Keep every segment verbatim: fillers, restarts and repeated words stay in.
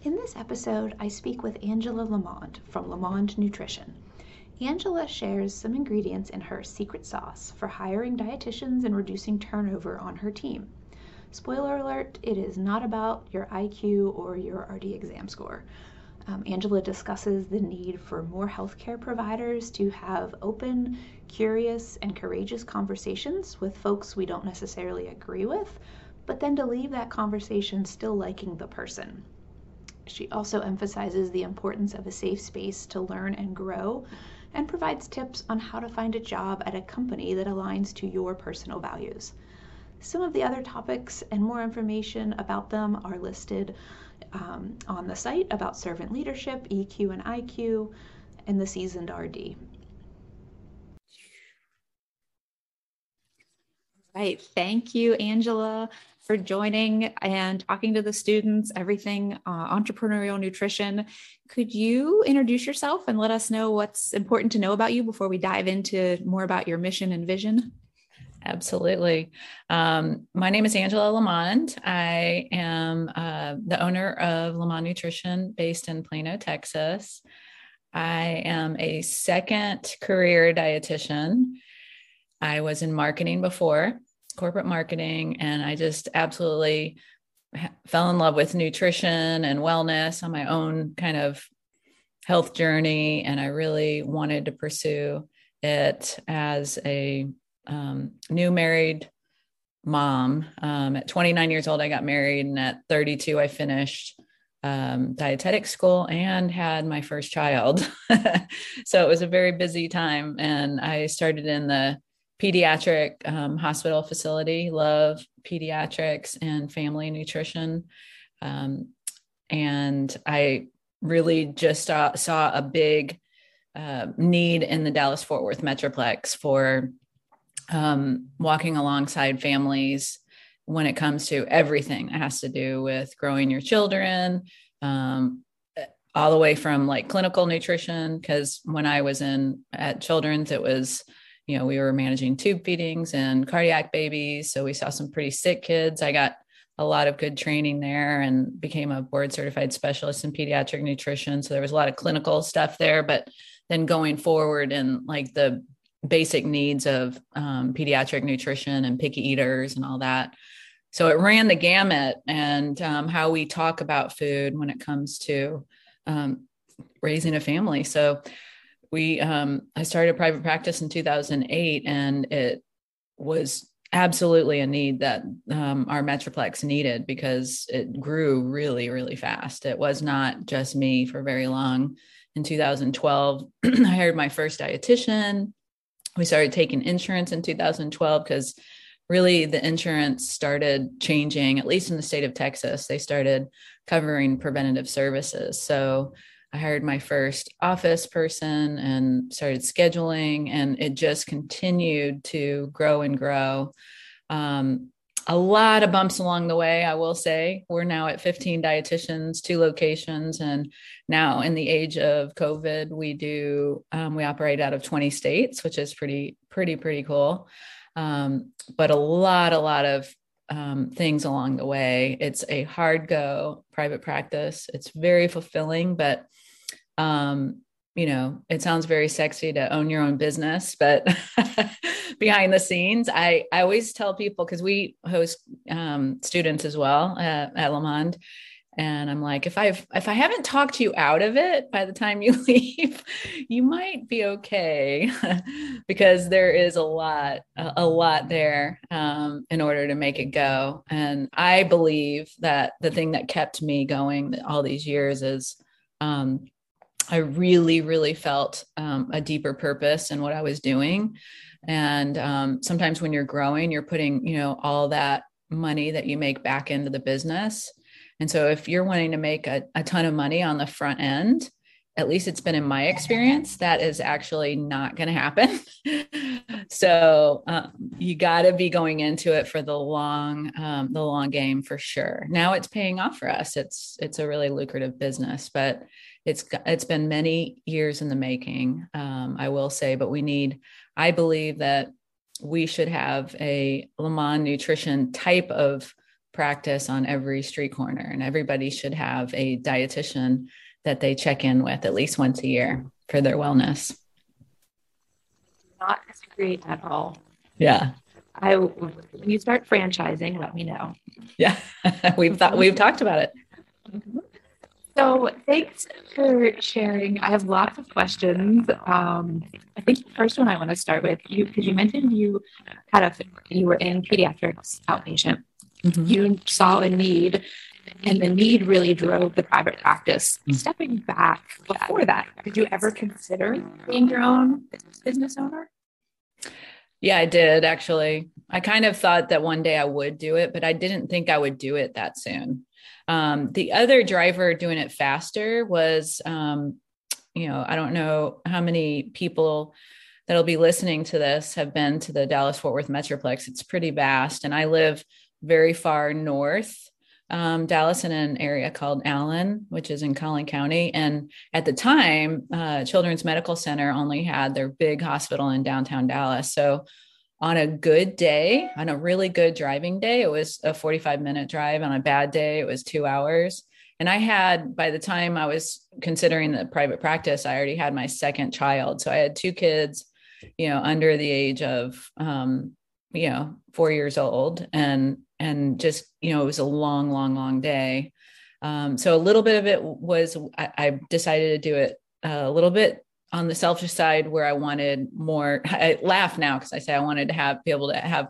In this episode, I speak with Angela Lamond from Lamond Nutrition. Angela shares some ingredients in her secret sauce for hiring dietitians and reducing turnover on her team. Spoiler alert, it is not about your I Q or your R D exam score. Um, Angela discusses the need for more healthcare providers to have open, curious, and courageous conversations with folks we don't necessarily agree with, but then to leave that conversation still liking the person. She also emphasizes the importance of a safe space to learn and grow, and provides tips on how to find a job at a company that aligns to your personal values. Some of the other topics and more information about them are listed um, on the site about servant leadership, E Q and I Q, and the seasoned R D. Right. Thank you, Angela, for joining and talking to the students, everything uh, entrepreneurial nutrition. Could you introduce yourself and let us know what's important to know about you before we dive into more about your mission and vision? Absolutely. Um, my name is Angela Lamond. I am uh, the owner of Lamond Nutrition based in Plano, Texas. I am a second career dietitian. I was in marketing before, corporate marketing, and I just absolutely fell in love with nutrition and wellness on my own kind of health journey. And I really wanted to pursue it as a um, new married mom. Um, at twenty-nine years old, I got married, and at thirty-two, I finished um, dietetic school and had my first child. So it was a very busy time. And I started in the pediatric um, hospital facility, love pediatrics and family nutrition. Um, and I really just saw, saw a big uh, need in the Dallas-Fort Worth Metroplex for um, walking alongside families when it comes to everything that has to do with growing your children, um, all the way from like clinical nutrition. Because when I was in at Children's, it was, you know, we were managing tube feedings and cardiac babies. So we saw some pretty sick kids. I got a lot of good training there and became a board certified specialist in pediatric nutrition. So there was a lot of clinical stuff there, but then going forward in like the basic needs of um, pediatric nutrition and picky eaters and all that. So it ran the gamut, and um, how we talk about food when it comes to um, raising a family. So we, um, I started private practice in two thousand eight, and it was absolutely a need that um, our Metroplex needed because it grew really, really fast. It was not just me for very long. In two thousand twelve, I hired my first dietitian. We started taking insurance in two thousand twelve because really the insurance started changing, at least in the state of Texas. They started covering preventative services. So I hired my first office person and started scheduling, and it just continued to grow and grow. Um, a lot of bumps along the way, I will say. We're now at fifteen dietitians, two locations, and now in the age of COVID, we do um, we operate out of twenty states, which is pretty, pretty, pretty cool. Um, but a lot, a lot of um, things along the way. It's a hard go private practice. It's very fulfilling, but um, you know, it sounds very sexy to own your own business, but behind the scenes, I, I always tell people, because we host um, students as well at, at Lamond. And I'm like, if I've, if I haven't talked you out of it by the time you leave, you might be okay because there is a lot, a, a lot there um, in order to make it go. And I believe that the thing that kept me going all these years is um, I really, really felt um, a deeper purpose in what I was doing. And um, sometimes when you're growing, you're putting, you know, all that money that you make back into the business. And so if you're wanting to make a, a ton of money on the front end, at least it's been in my experience, that is actually not going to happen. So um, you got to be going into it for the long, um, the long game for sure. Now it's paying off for us. It's, it's a really lucrative business, but it's, it's been many years in the making, um, I will say, but we need, I believe that we should have a Lamond Nutrition type of practice on every street corner, and everybody should have a dietitian that they check in with at least once a year for their wellness. Not disagree at all. Yeah. I, when you start franchising, let me know. Yeah. we've thought, we've talked about it. So thanks for sharing. I have lots of questions. Um, I think the first one I want to start with you, because you mentioned you had a, you were in pediatrics outpatient. Mm-hmm. You saw a need, and the need really drove the private practice. Mm-hmm. Stepping back before that, did you ever consider being your own business owner? Yeah, I did actually. I kind of thought that one day I would do it, but I didn't think I would do it that soon. Um, the other driver doing it faster was, um, you know, I don't know how many people that'll be listening to this have been to the Dallas-Fort Worth Metroplex. It's pretty vast. And I live very far north, um, Dallas, in an area called Allen, which is in Collin County. And at the time, uh, Children's Medical Center only had their big hospital in downtown Dallas. So on a good day, on a really good driving day, it was a forty-five minute drive. On a bad day, it was two hours. And I had, by the time I was considering the private practice, I already had my second child. So I had two kids, you know, under the age of, um, you know, four years old. And, and just, you know, it was a long, long, long day. Um, so a little bit of it was, I, I decided to do it a little bit on the selfish side, where I wanted more. I laugh now because I say I wanted to have, be able to have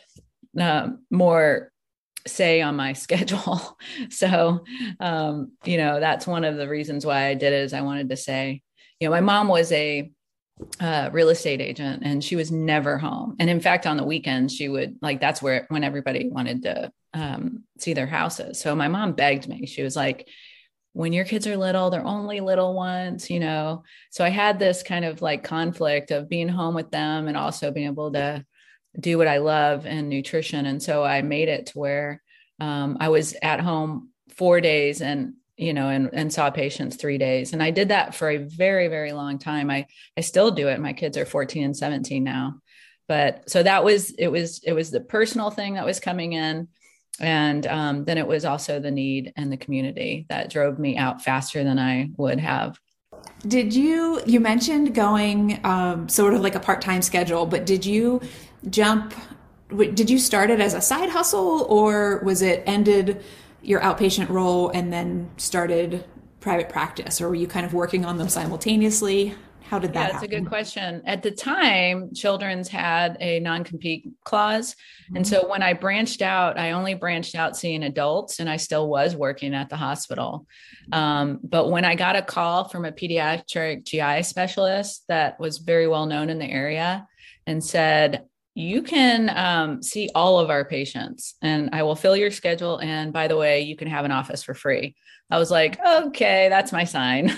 uh, more say on my schedule. So, um, you know, that's one of the reasons why I did it, is I wanted to say, you know, my mom was a uh, real estate agent, and she was never home. And in fact, on the weekends, she would, like, that's where, when everybody wanted to um, see their houses. So my mom begged me. She was like, when your kids are little, they're only little ones, you know? So I had this kind of like conflict of being home with them and also being able to do what I love in nutrition. And so I made it to where um, I was at home four days and, you know, and, and saw patients three days. And I did that for a very, very long time. I, I still do it. My kids are fourteen and seventeen now. But so that was, it was, it was the personal thing that was coming in. And um, then it was also the need and the community that drove me out faster than I would have. Did you, you mentioned going um, sort of like a part-time schedule, but did you jump, did you start it as a side hustle, or was it ended your outpatient role and then started private practice, or were you kind of working on them simultaneously? How did that yeah, happen? That's a good question. At the time, Children's had a non-compete clause. Mm-hmm. And so when I branched out, I only branched out seeing adults, and I still was working at the hospital. Um, but when I got a call from a pediatric G I specialist that was very well known in the area and said, you can um, see all of our patients, and I will fill your schedule. And by the way, you can have an office for free. I was like, okay, that's my sign.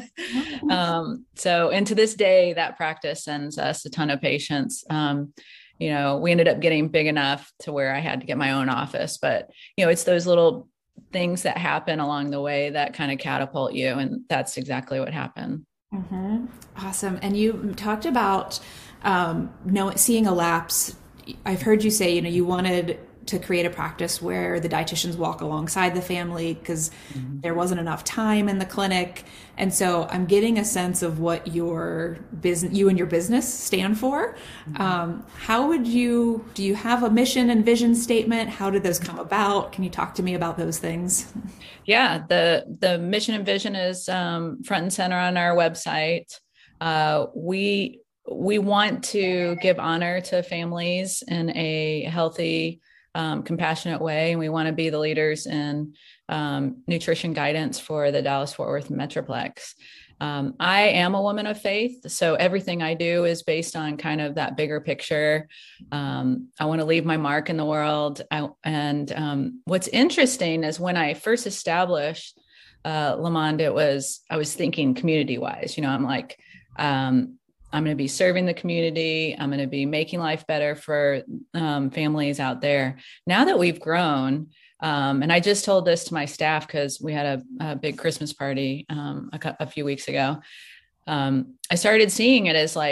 um, so, and to this day, that practice sends us a ton of patients. Um, you know, we ended up getting big enough to where I had to get my own office, but, you know, it's those little things that happen along the way that kind of catapult you. And that's exactly what happened. Mm-hmm. Awesome. And you talked about um, know, seeing a lapse. I've heard you say, you know, you wanted to create a practice where the dietitians walk alongside the family because mm-hmm. there wasn't enough time in the clinic. And so I'm getting a sense of what your business, you and your business stand for. Mm-hmm. Um, how would you, do you have a mission and vision statement? How did those come about? Can you talk to me about those things? Yeah, the, the mission and vision is um, front and center on our website. Uh, we, we want to give honor to families in a healthy, Um, compassionate way. And we want to be the leaders in um, nutrition guidance for the Dallas-Fort Worth Metroplex. Um, I am a woman of faith, so everything I do is based on kind of that bigger picture. Um, I want to leave my mark in the world. I, and um, what's interesting is when I first established uh, Lamond, it was, I was thinking community-wise, you know, I'm like, um, I'm going to be serving the community. I'm going to be making life better for um, families out there. Now that we've grown, um, and I just told this to my staff because we had a, a big Christmas party um, a, a few weeks ago. Um, I started seeing it as like,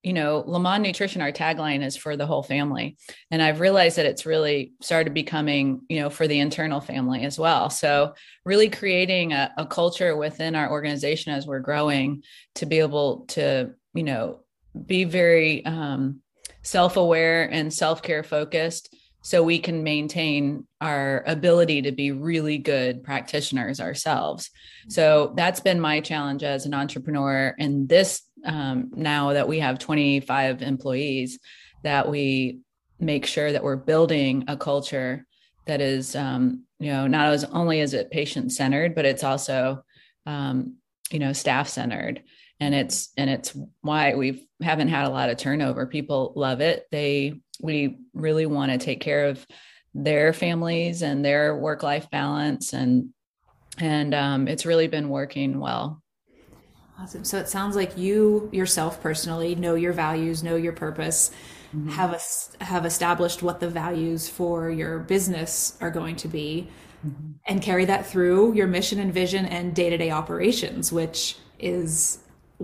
you know, Lamont Nutrition, our tagline is for the whole family. And I've realized that it's really started becoming, you know, for the internal family as well. So really creating a, a culture within our organization as we're growing to be able to, you know, be very um, self-aware and self-care focused, so we can maintain our ability to be really good practitioners ourselves. So that's been my challenge as an entrepreneur in this, um, now that we have twenty-five employees, that we make sure that we're building a culture that is, um, you know, not as only is it patient-centered, but it's also, um, you know, staff-centered. And it's, and it's why we haven't had a lot of turnover. People love it. They, we really want to take care of their families and their work-life balance. And, and um, it's really been working well. Awesome. So it sounds like you yourself personally know your values, know your purpose, mm-hmm. have a, have established what the values for your business are going to be, mm-hmm. and carry that through your mission and vision and day-to-day operations, which is,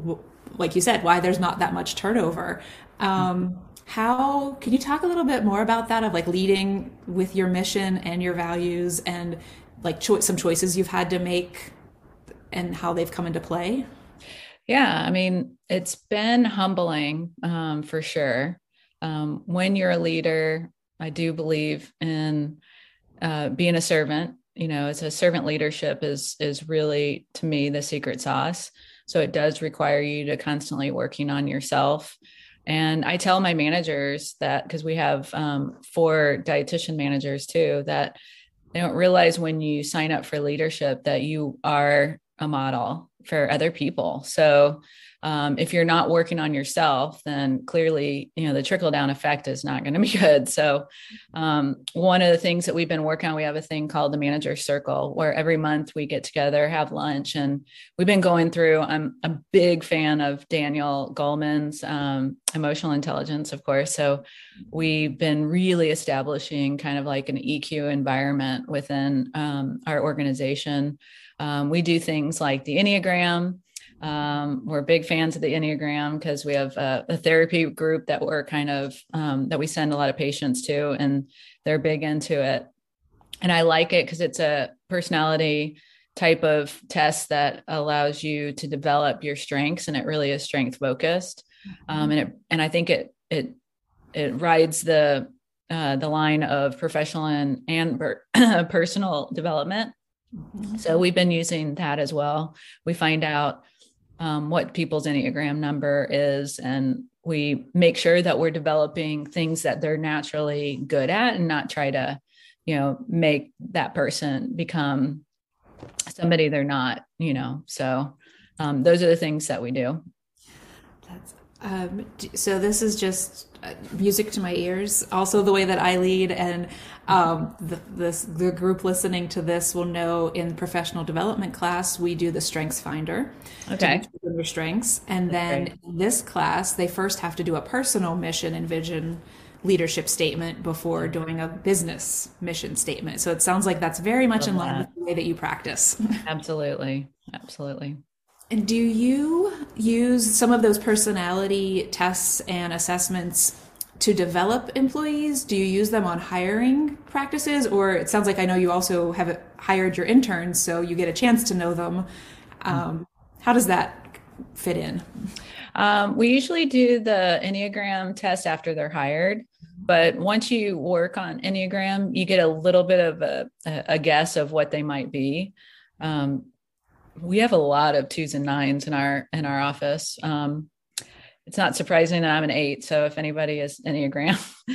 like you said, why there's not that much turnover. Um, how can you talk a little bit more about that, of like leading with your mission and your values, and like cho- some choices you've had to make and how they've come into play? Yeah, I mean, it's been humbling, um, for sure. Um, when you're a leader, I do believe in uh, being a servant. You know, it's a servant leadership is is really, to me, the secret sauce. So it does require you to constantly working on yourself. And I tell my managers that, because we have um, four dietitian managers too, that they don't realize when you sign up for leadership that you are a model for other people. So um, if you're not working on yourself, then clearly, you know, the trickle down effect is not going to be good. So um, one of the things that we've been working on, we have a thing called the Manager Circle, where every month we get together, have lunch, and we've been going through, I'm a big fan of Daniel Goleman's um, emotional intelligence, of course. So we've been really establishing kind of like an E Q environment within um, our organization. Um, we do things like the Enneagram. Um, we're big fans of the Enneagram because we have a, a therapy group that we're kind of, um, that we send a lot of patients to, and they're big into it. And I like it because it's a personality type of test that allows you to develop your strengths, and it really is strength focused. Um, and it, and I think it, it, it rides the, uh, the line of professional and, and personal development. Mm-hmm. So we've been using that as well. We find out um, what people's Enneagram number is, and we make sure that we're developing things that they're naturally good at, and not try to, you know, make that person become somebody they're not, you know. So um, those are the things that we do. That's um, so this is just music to my ears. Also, the way that I lead, and um, the, this, the group listening to this will know in professional development class, we do the Strengths Finder. Okay. Their strengths. And then okay. in this class, they first have to do a personal mission and vision leadership statement before doing a business mission statement. So it sounds like that's very much in line with the way that you practice. Absolutely. Absolutely. And do you use some of those personality tests and assessments to develop employees? Do you use them on hiring practices? Or it sounds like I know you also have hired your interns, so you get a chance to know them. Um, how does that fit in? Um, we usually do the Enneagram test after they're hired. But once you work on Enneagram, you get a little bit of a, a guess of what they might be. Um, we have a lot of twos and nines in our in our office. Um, it's not surprising that I'm an eight. So if anybody is Enneagram,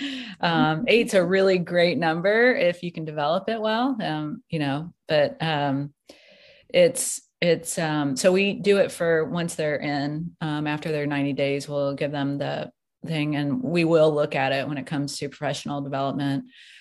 um, eight's a really great number if you can develop it well. Um, you know, but um, it's it's um, so we do it for once they're in. Um, after their ninety days, we'll give them the thing, and we will look at it when it comes to professional development.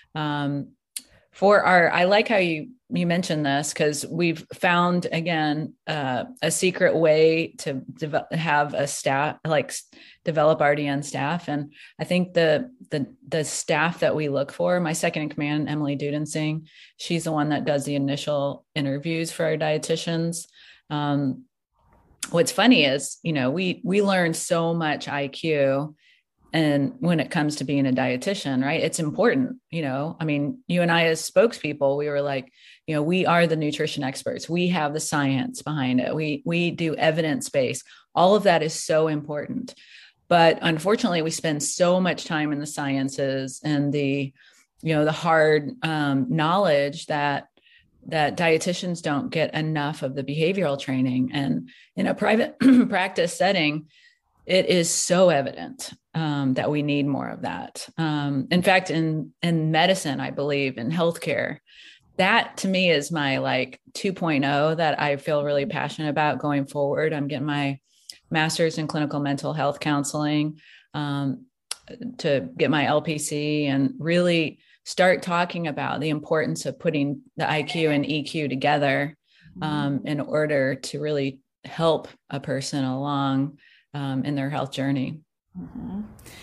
Um, for our, I like how you, you mentioned this, because we've found, again, uh, a secret way to develop, have a staff, like develop R D N staff. And I think the, the, the staff that we look for, my second in command, Emily Dudensing, she's the one that does the initial interviews for our dietitians. Um, what's funny is, you know, we, we learn so much I Q, and when it comes to being a dietitian, right, it's important. You know, I mean, you and I as spokespeople, we were like, you know, we are the nutrition experts. We have the science behind it. We, we do evidence-based. All of that is so important. But unfortunately, we spend so much time in the sciences and the, you know, the hard um, knowledge that that dietitians don't get enough of the behavioral training. And in a private practice setting, it is so evident um, that we need more of that. Um, in fact, in, in medicine, I believe, in healthcare, that to me is my like two point oh that I feel really passionate about going forward. I'm getting my master's in clinical mental health counseling um, to get my L P C and really start talking about the importance of putting the I Q and E Q together um, in order to really help a person along um, in their health journey. Mm-hmm.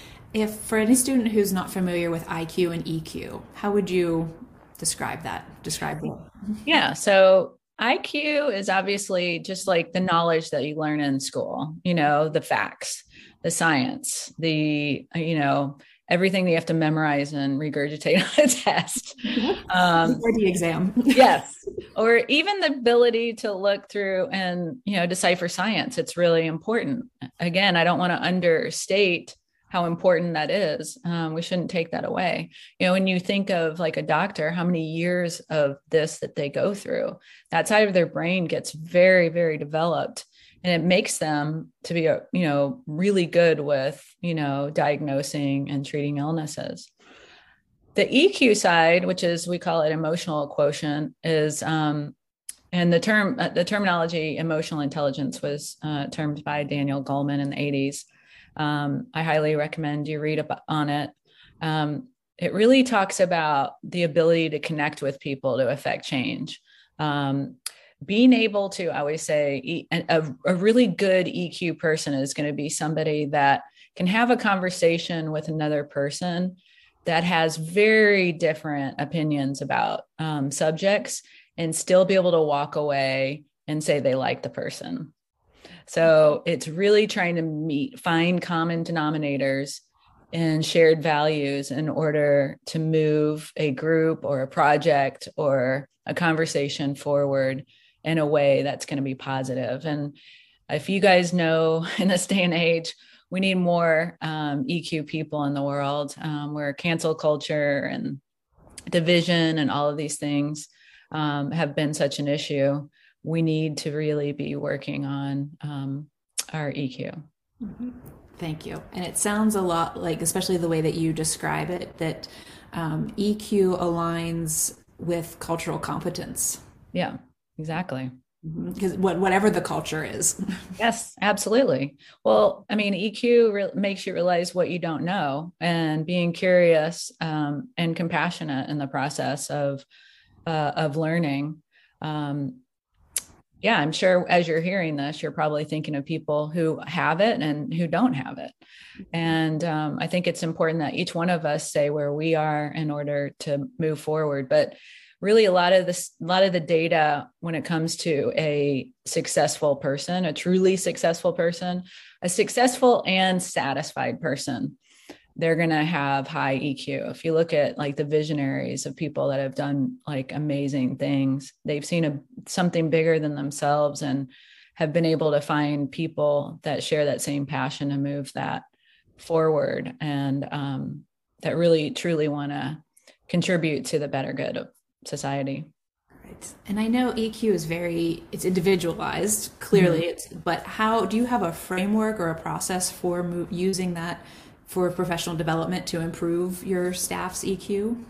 If for any student who's not familiar with I Q and E Q, how would you describe that? Describe it. Yeah. So I Q is obviously just like the knowledge that you learn in school, you know, the facts, the science, the, you know, everything that you have to memorize and regurgitate on a test. Um, or the exam. Yes. Or even the ability to look through and, you know, decipher science. It's really important. Again, I don't want to understate how important that is. Um, we shouldn't take that away. You know, when you think of like a doctor, how many years of this that they go through, that side of their brain gets very, very developed. And it makes them to be, you know, really good with, you know, diagnosing and treating illnesses. The E Q side, which is, we call it emotional quotient, is, um, and the term, uh, the terminology emotional intelligence was uh, termed by Daniel Goleman in the eighties. Um, I highly recommend you read up on it. Um, it really talks about the ability to connect with people to affect change. Um, being able to, I always say, a, a really good E Q person is going to be somebody that can have a conversation with another person that has very different opinions about um, subjects and still be able to walk away and say they like the person. So it's really trying to meet, find common denominators and shared values in order to move a group or a project or a conversation forward in a way that's going to be positive. And if you guys know, in this day and age, we need more um, E Q people in the world, um, where cancel culture and division and all of these things um, have been such an issue. We need to really be working on um, our E Q. Mm-hmm. Thank you. And it sounds a lot like, especially the way that you describe it, that um, E Q aligns with cultural competence. Yeah, exactly. Because what, whatever the culture is. Yes, absolutely. Well, I mean, E Q re- makes you realize what you don't know, and being curious um, and compassionate in the process of uh, of learning. Um, yeah, I'm sure as you're hearing this, you're probably thinking of people who have it and who don't have it. And um, I think it's important that each one of us say where we are in order to move forward. But really, a lot of this, a lot of the data when it comes to a successful person, a truly successful person, a successful and satisfied person, they're going to have high E Q. If you look at like the visionaries of people that have done like amazing things, they've seen a, something bigger than themselves and have been able to find people that share that same passion to move that forward, and um, that really truly want to contribute to the better good of society. Right. And I know E Q is very, it's individualized, clearly, mm-hmm. it's, but how, do you have a framework or a process for mo- using that for professional development to improve your staff's E Q?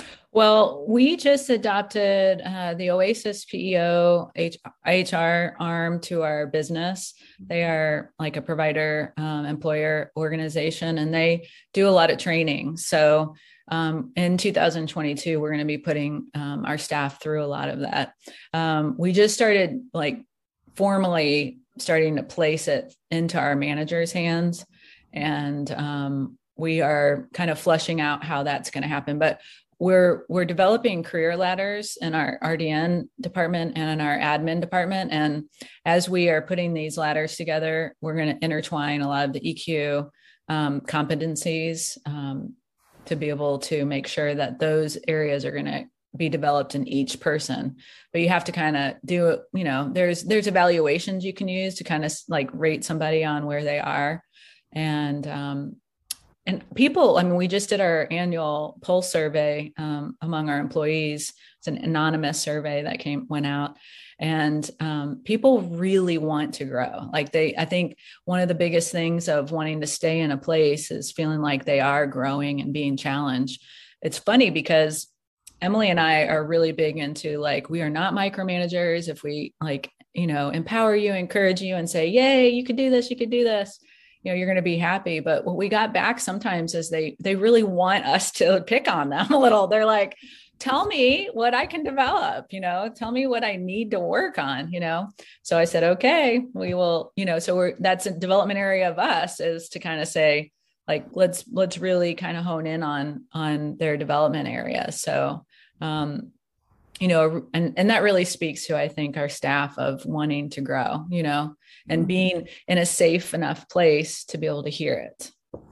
Well, we just adopted uh, the Oasis P E O H- H R arm to our business. They are like a provider um, employer organization, and they do a lot of training. So um, in two thousand twenty-two, we're going to be putting um, our staff through a lot of that. Um, we just started like formally starting to place it into our managers' hands. And um, we are kind of fleshing out how that's going to happen. But we're we're developing career ladders in our R D N department and in our admin department. And as we are putting these ladders together, we're going to intertwine a lot of the E Q um, competencies um, to be able to make sure that those areas are going to be developed in each person. But you have to kind of do it, you know, there's there's evaluations you can use to kind of like rate somebody on where they are. And um, and people, I mean, we just did our annual pulse survey um, among our employees. It's an anonymous survey that came went out. And um, people really want to grow. Like they, I think one of the biggest things of wanting to stay in a place is feeling like they are growing and being challenged. It's funny because Emily and I are really big into like, we are not micromanagers. If we like, you know, empower you, encourage you and say, yay, you could do this, you could do this, you know, you're going to be happy. But what we got back sometimes is they, they really want us to pick on them a little. They're like, tell me what I can develop, you know, tell me what I need to work on, you know? So I said, okay, we will, you know, so we're, that's a development area of us is to kind of say, like, let's, let's really kind of hone in on, on their development areas. So, um, you know, and, and that really speaks to, I think, our staff of wanting to grow, you know, and being in a safe enough place to be able to hear it.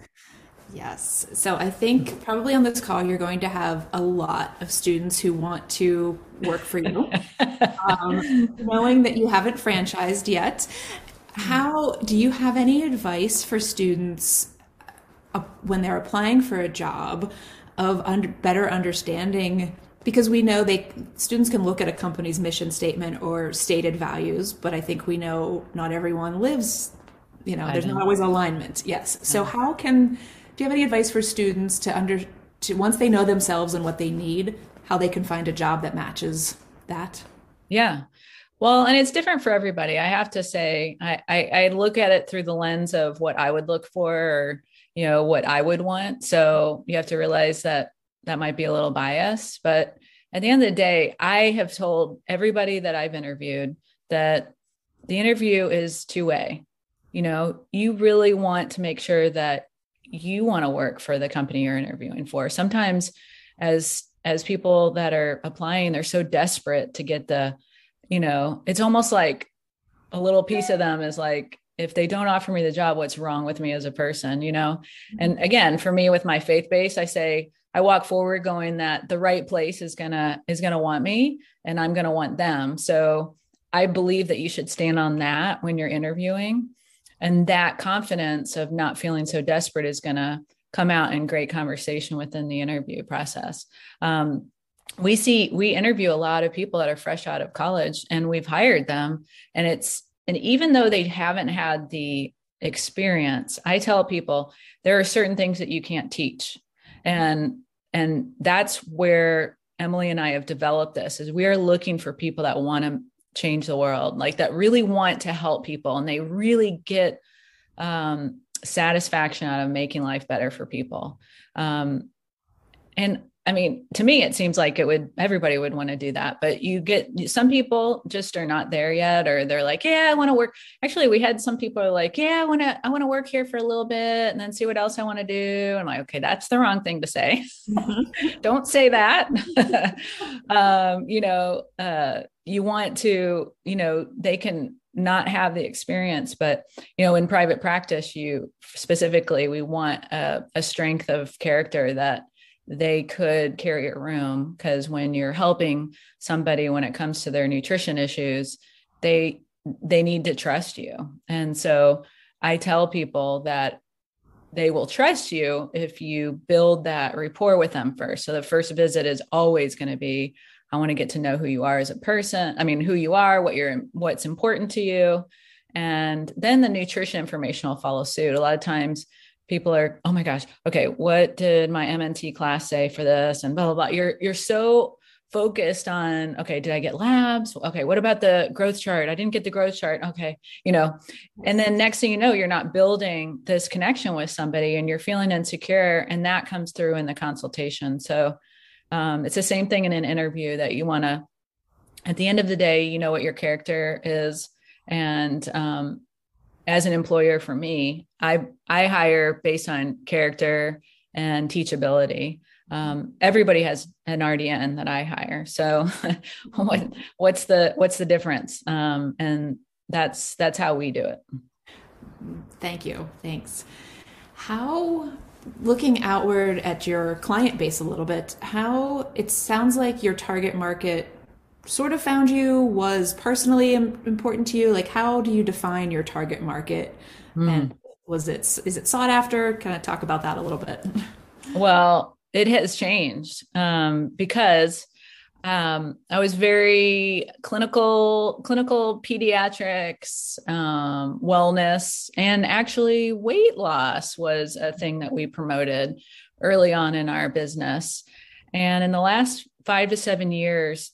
Yes. So I think probably on this call, you're going to have a lot of students who want to work for you, um, knowing that you haven't franchised yet. How do you have any advice for students uh, when they're applying for a job of under, better understanding? Because we know they students can look at a company's mission statement or stated values, but I think we know not everyone lives, you know, there's not always alignment. Yes. So how can, do you have any advice for students to under, to once they know themselves and what they need, how they can find a job that matches that? Yeah. Well, and it's different for everybody. I have to say, I, I, I look at it through the lens of what I would look for, or, you know, what I would want. So you have to realize that that might be a little biased, but at the end of the day, I have told everybody that I've interviewed that the interview is two way. You know, you really want to make sure that you want to work for the company you're interviewing for. Sometimes as, as people that are applying, they're so desperate to get the, you know, it's almost like a little piece of them is like, if they don't offer me the job, what's wrong with me as a person, you know? And again, for me with my faith base, I say, I walk forward going that the right place is gonna, is gonna want me and I'm gonna want them. So I believe that you should stand on that when you're interviewing, and that confidence of not feeling so desperate is gonna come out in great conversation within the interview process. Um, we see, we interview a lot of people that are fresh out of college and we've hired them, and it's, and even though they haven't had the experience, I tell people there are certain things that you can't teach. And, and that's where Emily and I have developed this, is we are looking for people that want to change the world, like that really want to help people. And they really get um, satisfaction out of making life better for people. Um, and I mean, to me, it seems like it would, everybody would want to do that, but you get, some people just are not there yet, or they're like, yeah, I want to work. Actually, we had some people are like, yeah, I want to, I want to work here for a little bit and then see what else I want to do. I'm like, okay, that's the wrong thing to say. Mm-hmm. Don't say that. um, you know, uh, you want to, you know, they can not have the experience, but, you know, in private practice, you specifically, we want a, a strength of character that they could carry a room, because when you're helping somebody when it comes to their nutrition issues, they they need to trust you. And so I tell people that they will trust you if you build that rapport with them first. So the first visit is always going to be, I want to get to know who you are as a person. I mean, who you are, what you're, what's important to you. And then the nutrition information will follow suit. A lot of times people are, oh my gosh, okay, what did my M N T class say for this? And blah, blah, blah. You're, you're so focused on, okay, did I get labs? Okay, what about the growth chart? I didn't get the growth chart. Okay, you know, and then next thing you know, you're not building this connection with somebody and you're feeling insecure, and that comes through in the consultation. So um, it's the same thing in an interview, that you want to, at the end of the day, you know what your character is. And um, as an employer, for me, I, I hire based on character and teachability. um, everybody has an R D N that I hire. So what, what's the, what's the difference? Um, and that's, that's how we do it. Thank you. Thanks. How, looking outward at your client base a little bit, how it sounds like your target market sort of found you, was personally important to you. Like, how do you define your target market? Mm. And was it, is it sought after? Kind of talk about that a little bit. Well, it has changed um, because um, I was very clinical, clinical pediatrics, um, wellness, and actually weight loss was a thing that we promoted early on in our business. And in the last five to seven years,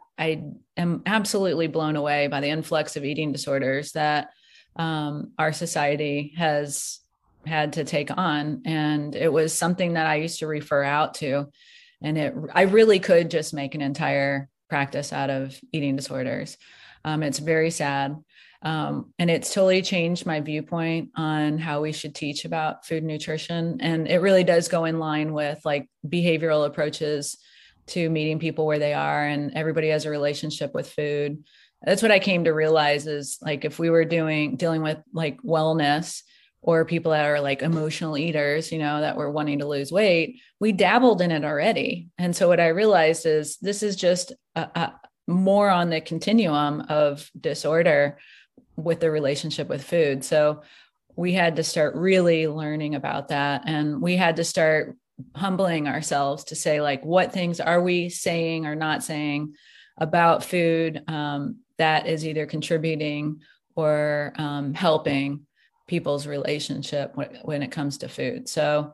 I am absolutely blown away by the influx of eating disorders that um, our society has had to take on. And it was something that I used to refer out to. And it, I really could just make an entire practice out of eating disorders. Um, it's very sad. Um, and it's totally changed my viewpoint on how we should teach about food and nutrition. And it really does go in line with like behavioral approaches to meeting people where they are, and everybody has a relationship with food. That's what I came to realize is like, if we were doing, dealing with like wellness or people that are like emotional eaters, you know, that were wanting to lose weight, we dabbled in it already. And so what I realized is this is just a, a more on the continuum of disorder with the relationship with food. So we had to start really learning about that. And we had to start humbling ourselves to say, like, what things are we saying or not saying about food um, that is either contributing or um, helping people's relationship when, when it comes to food. So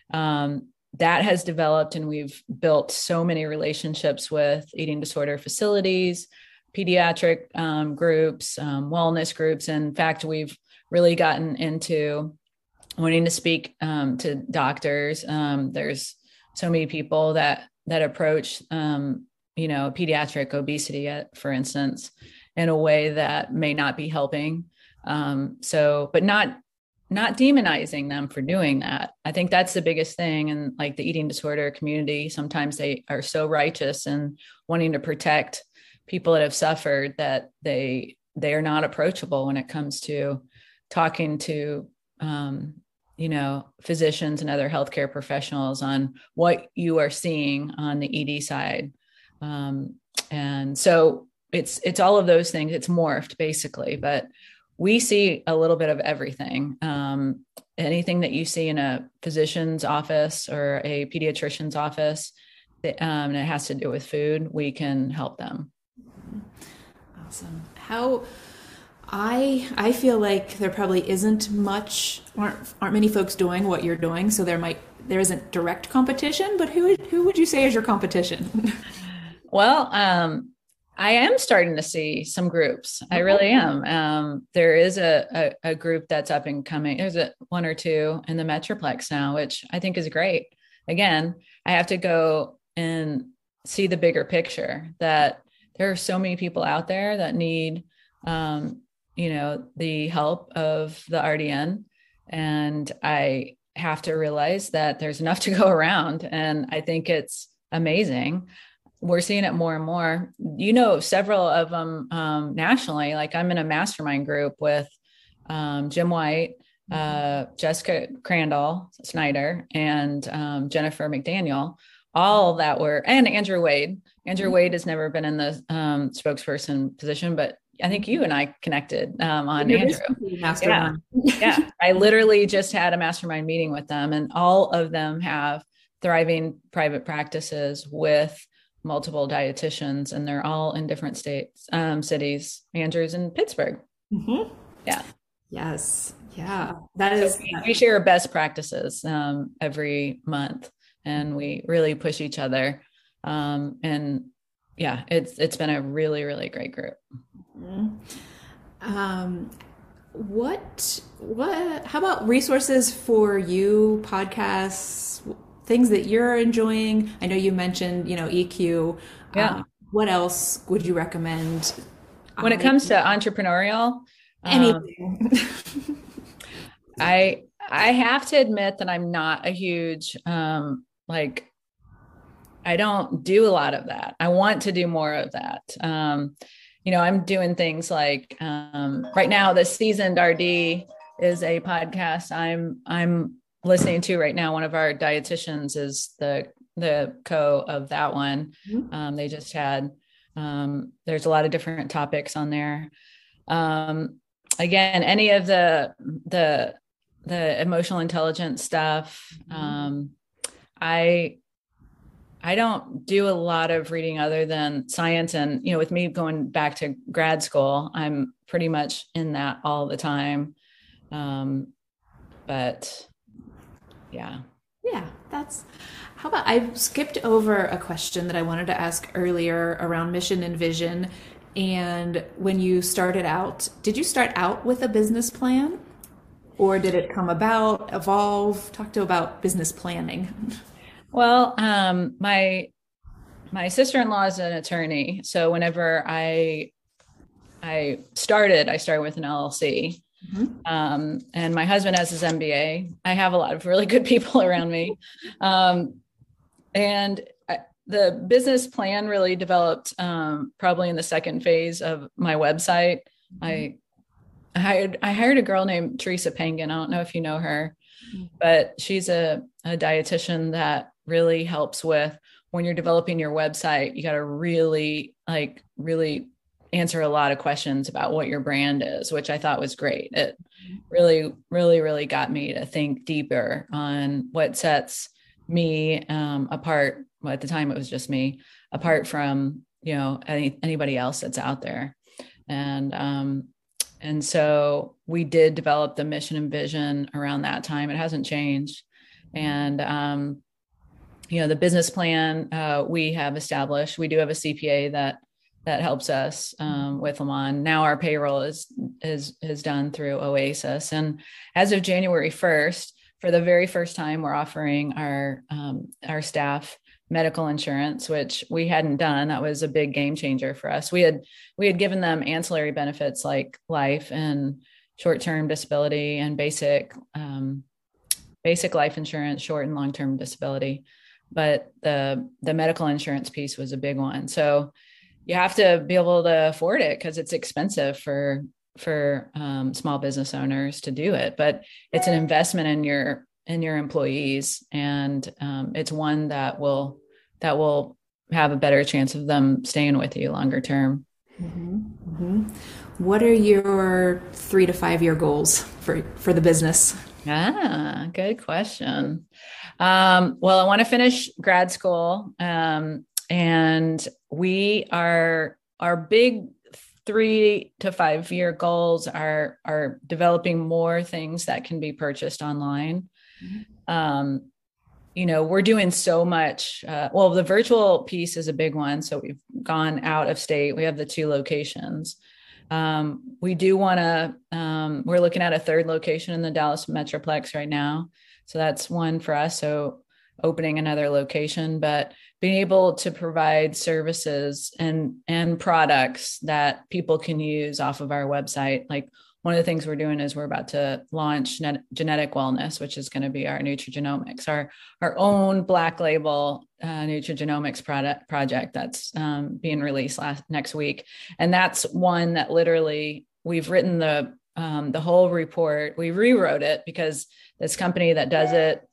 um, that has developed, and we've built so many relationships with eating disorder facilities, pediatric um, groups, um, wellness groups. In fact, we've really gotten into wanting to speak um, to doctors. Um, there's so many people that that approach, um, you know, pediatric obesity, at, for instance, in a way that may not be helping. Um, so, but not not demonizing them for doing that. I think that's the biggest thing. And like the eating disorder community, sometimes they are so righteous and wanting to protect people that have suffered that they they are not approachable when it comes to talking to um, you know, physicians and other healthcare professionals on what you are seeing on the E D side. Um, and so it's, it's all of those things. It's morphed basically, but we see a little bit of everything. Um, anything that you see in a physician's office or a pediatrician's office, that, um, and it has to do with food, we can help them. Awesome. How, I I feel like there probably isn't much, aren't aren't many folks doing what you're doing, so there might there isn't direct competition. But who who would you say is your competition? Well, um, I am starting to see some groups. I really am. Um, there is a, a a group that's up and coming. There's a one or two in the Metroplex now, which I think is great. Again, I have to go and see the bigger picture that there are so many people out there that need. Um, you know, the help of the R D N. And I have to realize that there's enough to go around. And I think it's amazing. We're seeing it more and more, you know, several of them um, nationally. Like I'm in a mastermind group with um, Jim White, uh, Jessica Crandall Snyder, and um, Jennifer McDaniel, all that were, and Andrew Wade. Andrew Wade has never been in the um, spokesperson position, but I think you and I connected um, on Andrew. Yeah. yeah. I literally just had a mastermind meeting with them, and all of them have thriving private practices with multiple dietitians, and they're all in different states, um, cities. Andrew's in Pittsburgh. Mm-hmm. Yeah. Yes. Yeah. That is. So we, we share best practices um, every month, and we really push each other. Um, and yeah, it's it's been a really, really great group. Um, what, what, how about resources for you, podcasts, things that you're enjoying? I know you mentioned, you know, E Q. Yeah. Um, what else would you recommend? When it comes to entrepreneurial, anything. Um, I, I have to admit that I'm not a huge, um, like I don't do a lot of that. I want to do more of that. Um, you know, I'm doing things like um, right now, the Seasoned R D is a podcast I'm I'm listening to right now. One of our dietitians is the the co of that one. Mm-hmm. Um, they just had um, there's a lot of different topics on there. Um, again, any of the the the emotional intelligence stuff. Um, I I don't do a lot of reading other than science. And, you know, with me going back to grad school, I'm pretty much in that all the time. Um, but yeah. Yeah, that's, how about, I skipped over a question that I wanted to ask earlier around mission and vision. And when you started out, did you start out with a business plan? Or did it come about, evolve? Talk to about business planning. Well, um, my my sister-in-law is an attorney, so whenever I I started, I started with an L L C, mm-hmm. um, and my husband has his M B A. I have a lot of really good people around me, um, and I, the business plan really developed um, probably in the second phase of my website. Mm-hmm. I, I hired I hired a girl named Teresa Pangan. I don't know if you know her, mm-hmm. but she's a, a dietitian that really helps with when you're developing your website. You got to really like really answer a lot of questions about what your brand is, which I thought was great. It really, really, really got me to think deeper on what sets me um, apart. Well, at the time it was just me, apart from, you know, any, anybody else that's out there. And, um, and so we did develop the mission and vision around that time. It hasn't changed. And, um, you know, the business plan uh, we have established, we do have a C P A that that helps us um, with Lamon. Now our payroll is is is done through Oasis, and as of January first, for the very first time, we're offering our um, our staff medical insurance, which we hadn't done. That was a big game changer for us. We had we had given them ancillary benefits like life and short-term disability and basic um, basic life insurance, short and long-term disability. But the the medical insurance piece was a big one. So you have to be able to afford it because it's expensive for for um, small business owners to do it. But it's an investment in your in your employees, and um, it's one that will that will have a better chance of them staying with you longer term. Mm-hmm. Mm-hmm. What are your three to five year goals for for the business? Ah, good question. Um, well, I want to finish grad school, um, and we are our big three to five year goals are are developing more things that can be purchased online. Mm-hmm. Um, you know, we're doing so much. Uh, well, the virtual piece is a big one. So we've gone out of state. We have the two locations. Um, we do want to, um, we're looking at a third location in the Dallas Metroplex right now. So that's one for us. So opening another location, but being able to provide services and, and products that people can use off of our website. Like one of the things we're doing is we're about to launch net, genetic wellness, which is going to be our nutrigenomics, our, our own black label uh, nutrigenomics product project that's um, being released last next week. And that's one that literally we've written the, um, the whole report. We rewrote it because this company that does it,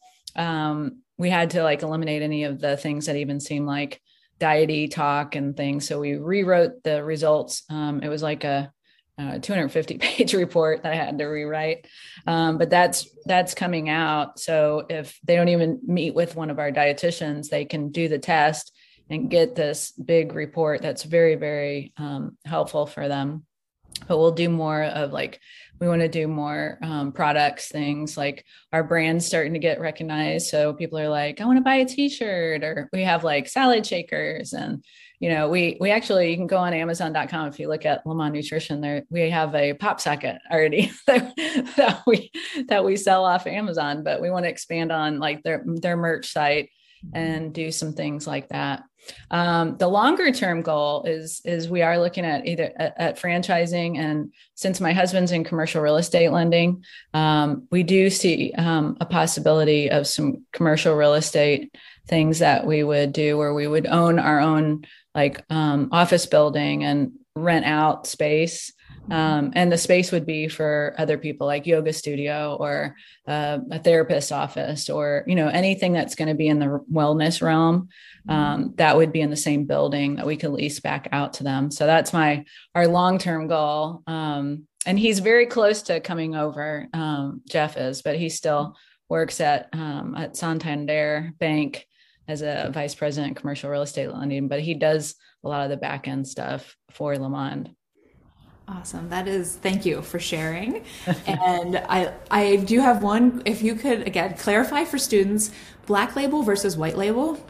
um, we had to like eliminate any of the things that even seem like diety talk and things. So we rewrote the results. Um, it was like a, Uh, two hundred fifty page report that I had to rewrite. Um, but that's, that's coming out. So if they don't even meet with one of our dietitians, they can do the test and get this big report that's very, very um, helpful for them. But we'll do more of like, we want to do more um, products, things like our brand's starting to get recognized. So people are like, I want to buy a t-shirt, or we have like salad shakers. And, you know, we, we actually, you can go on amazon dot com. If you look at Lamon Nutrition there, we have a pop socket already that, that we, that we sell off Amazon, but we want to expand on like their, their merch site and do some things like that. Um, the longer term goal is, is we are looking at either at, at franchising. And since my husband's in commercial real estate lending, um, we do see um, a possibility of some commercial real estate things that we would do where we would own our own like um, office building and rent out space. Um, and the space would be for other people, like yoga studio or uh, a therapist's office, or, you know, anything that's going to be in the wellness realm, um, that would be in the same building that we could lease back out to them. So that's my, our long-term goal. Um, and he's very close to coming over, um, Jeff is, but he still works at, um, at Santander Bank as a vice president of commercial real estate lending, but he does a lot of the back end stuff for Lamond. Awesome. That is, thank you for sharing. And I I do have one, if you could, again, clarify for students, Black Label versus White Label.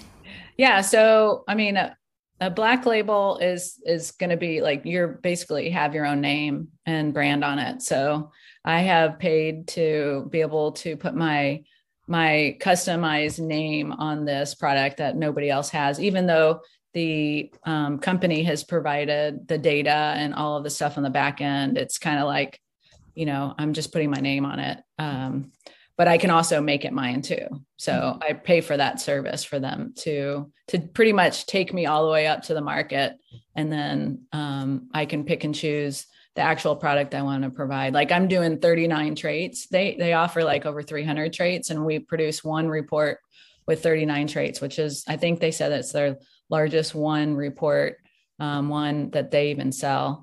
Yeah. So, I mean, a, a Black Label is, is going to be like, you're basically have your own name and brand on it. So I have paid to be able to put my, my customized name on this product that nobody else has, even though the um, company has provided the data and all of the stuff on the back end. It's kind of like, you know, I'm just putting my name on it. Um, but I can also make it mine too. So mm-hmm. I pay for that service for them to, to pretty much take me all the way up to the market. And then um, I can pick and choose the actual product I want to provide. Like I'm doing thirty-nine traits. They, they offer like over three hundred traits, and we produce one report with thirty-nine traits, which is, I think they said it's their largest one report, um, one that they even sell.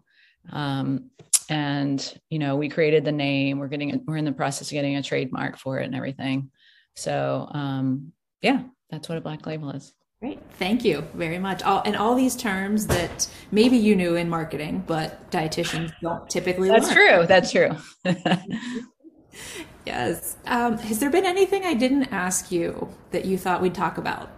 Um, and, you know, we created the name, we're getting, we're in the process of getting a trademark for it and everything. So, um, yeah, that's what a Black Label is. Great. Thank you very much. All, and all these terms that maybe you knew in marketing, but dietitians don't typically That's learn. true. That's true. Yes. Um, has there been anything I didn't ask you that you thought we'd talk about?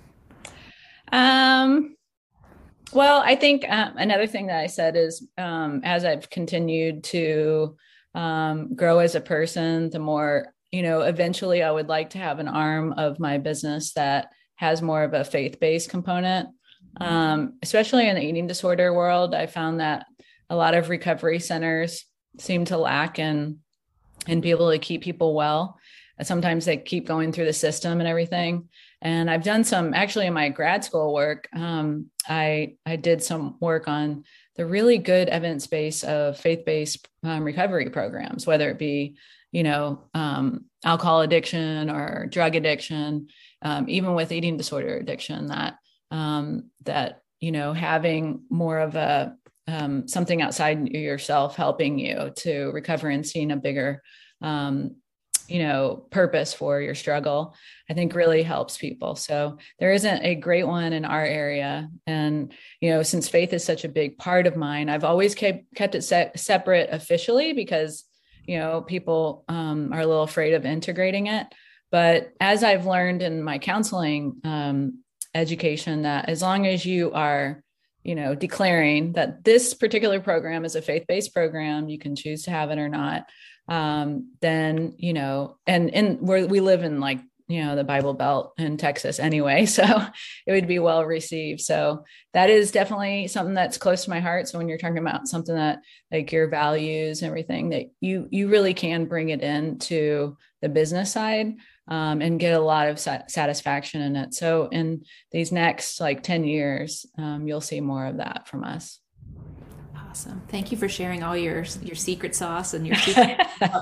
Um, well, I think um, another thing that I said is um, as I've continued to um, grow as a person, the more, you know, eventually I would like to have an arm of my business that has more of a faith-based component, um, especially in the eating disorder world. I found that a lot of recovery centers seem to lack in, in be able to keep people well. Sometimes they keep going through the system and everything. And I've done some, actually in my grad school work, um, I, I did some work on the really good evidence base of faith-based um, recovery programs, whether it be, you know, um, alcohol addiction or drug addiction, um, even with eating disorder addiction, that, um, that, you know, having more of a, um, something outside yourself helping you to recover and seeing a bigger, um, you know, purpose for your struggle, I think really helps people. So there isn't a great one in our area. And, you know, since faith is such a big part of mine, I've always kept, kept it se- separate officially because, you know, people um, are a little afraid of integrating it. But as I've learned in my counseling um, education, that as long as you are, you know, declaring that this particular program is a faith-based program, you can choose to have it or not. Um, then, you know, and, and where we live in like, you know, the Bible Belt in Texas anyway, so it would be well received. So that is definitely something that's close to my heart. So when you're talking about something that like your values and everything, that you, you really can bring it into the business side, um, and get a lot of sat- satisfaction in it. So in these next like ten years, um, you'll see more of that from us. Awesome. Thank you for sharing all your, your secret sauce and your secret.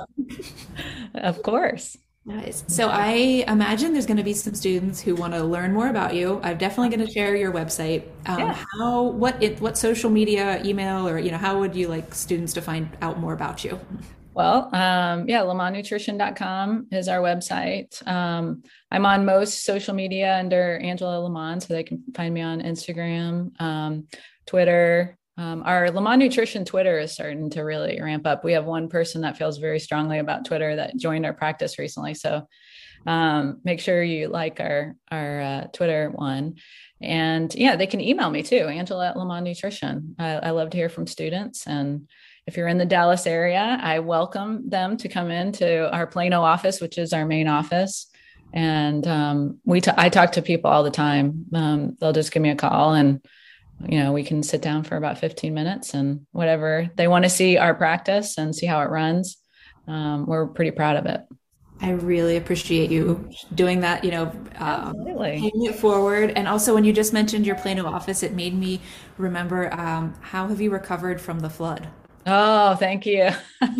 Of course. Nice. So I imagine there's going to be some students who want to learn more about you. I'm definitely going to share your website. Um, yeah. How, what, it, what social media, email, or, you know, how would you like students to find out more about you? Well, um, yeah, lamond nutrition dot com is our website. Um, I'm on most social media under Angela Lamond, so they can find me on Instagram, um, Twitter. Um, our Lamond Nutrition Twitter is starting to really ramp up. We have one person that feels very strongly about Twitter that joined our practice recently. So um, make sure you like our, our uh, Twitter one. And yeah, they can email me too, Angela at Lamond Nutrition. I, I love to hear from students. And if you're in the Dallas area, I welcome them to come into our Plano office, which is our main office. And um, we, t- I talk to people all the time. Um, they'll just give me a call and, you know, we can sit down for about fifteen minutes and whatever they want to see our practice and see how it runs. Um, we're pretty proud of it. I really appreciate you doing that, you know, um, Absolutely. paying it forward. And also when you just mentioned your Plano office, it made me remember, um, how have you recovered from the flood? Oh, thank you.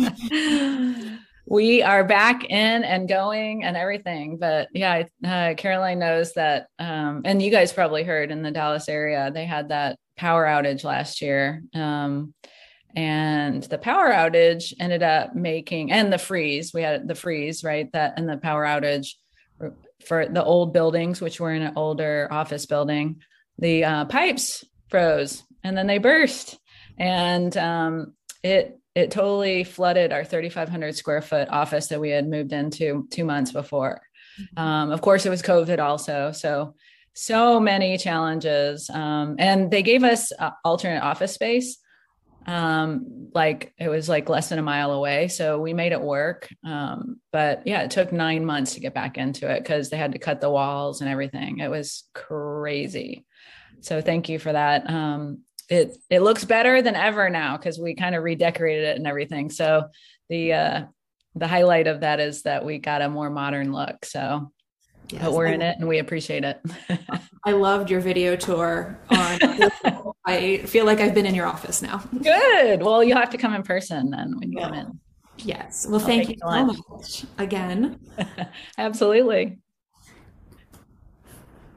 We are back in and going and everything. But yeah, uh, Caroline knows that. Um, and you guys probably heard in the Dallas area, they had that power outage last year. Um, and the power outage ended up making, and the freeze, we had the freeze, right? That, and the power outage for the old buildings, which were in an older office building, the uh, pipes froze and then they burst. And um, it, it totally flooded our thirty-five hundred square foot office that we had moved into two months before. Um, of course, it was COVID also. So, so many challenges. Um, and they gave us uh, alternate office space. Um, like it was like less than a mile away. So we made it work. Um, but yeah, it took nine months to get back into it because they had to cut the walls and everything. It was crazy. So thank you for that. Um, it, it looks better than ever now because we kind of redecorated it and everything. So the, uh, the highlight of that is that we got a more modern look. So yes, but we're in it and we appreciate it. I loved your video tour on I feel like I've been in your office now. Good. Well, you'll have to come in person then when you yeah. come in. Yes. Well, I'll thank you so much again. Absolutely.